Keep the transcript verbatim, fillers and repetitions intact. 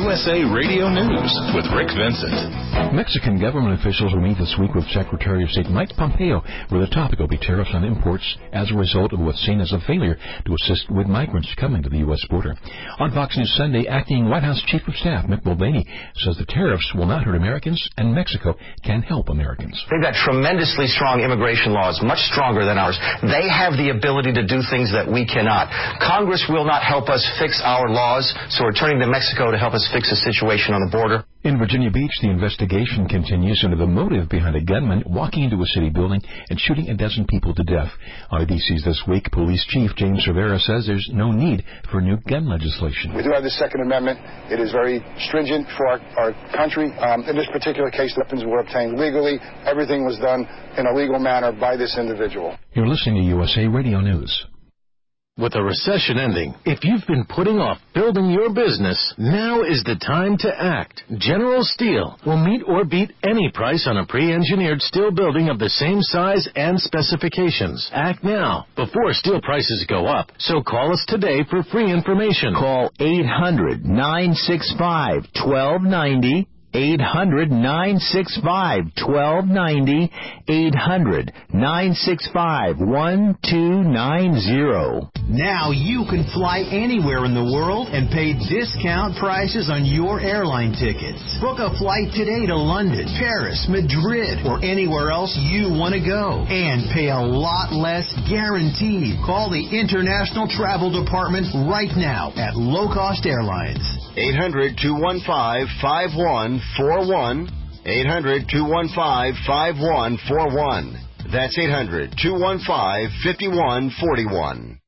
U S A Radio News with Rick Vincent. Mexican government officials will meet this week with Secretary of State Mike Pompeo, where the topic will be tariffs on imports as a result of what's seen as a failure to assist with migrants coming to the U S border. On Fox News Sunday, acting White House Chief of Staff Mick Mulvaney says the tariffs will not hurt Americans and Mexico can help Americans. They've got tremendously strong immigration laws, much stronger than ours. They have the ability to do things that we cannot. Congress will not help us fix our laws, so we're turning to Mexico to help us fix the situation on the border. In Virginia Beach, the investigation continues into the motive behind a gunman walking into a city building and shooting a dozen people to death. On A B C's This Week, Police Chief James Cervera says there's no need for new gun legislation. We do have the Second Amendment. It is very stringent for our, our country. Um, in this particular case, the weapons were obtained legally. Everything was done in a legal manner by this individual. You're listening to U S A Radio News. With a recession ending, if you've been putting off building your business, now is the time to act. General Steel will meet or beat any price on a pre-engineered steel building of the same size and specifications. Act now, before steel prices go up. So call us today for free information. Call eight hundred, nine six five, one two nine zero. eight hundred, nine six five, one two nine zero. eight hundred, nine six five, one two nine zero. Now you can fly anywhere in the world and pay discount prices on your airline tickets. Book a flight today to London, Paris, Madrid, or anywhere else you want to go. And pay a lot less guaranteed. Call the International Travel Department right now at Low Cost Airlines. eight hundred, two one five, five one four one. eight hundred, two one five, five one four one. That's eight hundred, two one five, five one four one.